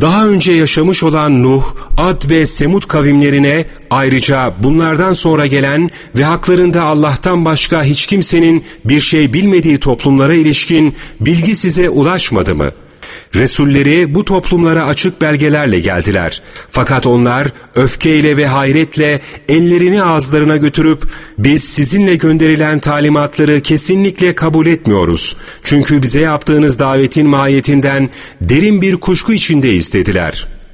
Daha önce yaşamış olan Nuh, Ad ve Semud kavimlerine, ayrıca bunlardan sonra gelen ve haklarında Allah'tan başka hiç kimsenin bir şey bilmediği toplumlara ilişkin bilgi size ulaşmadı mı? Resulleri bu toplumlara açık belgelerle geldiler. Fakat onlar öfkeyle ve hayretle ellerini ağızlarına götürüp biz sizinle gönderilen talimatları kesinlikle kabul etmiyoruz. Çünkü bize yaptığınız davetin mahiyetinden derin bir kuşku içindeyiz dediler.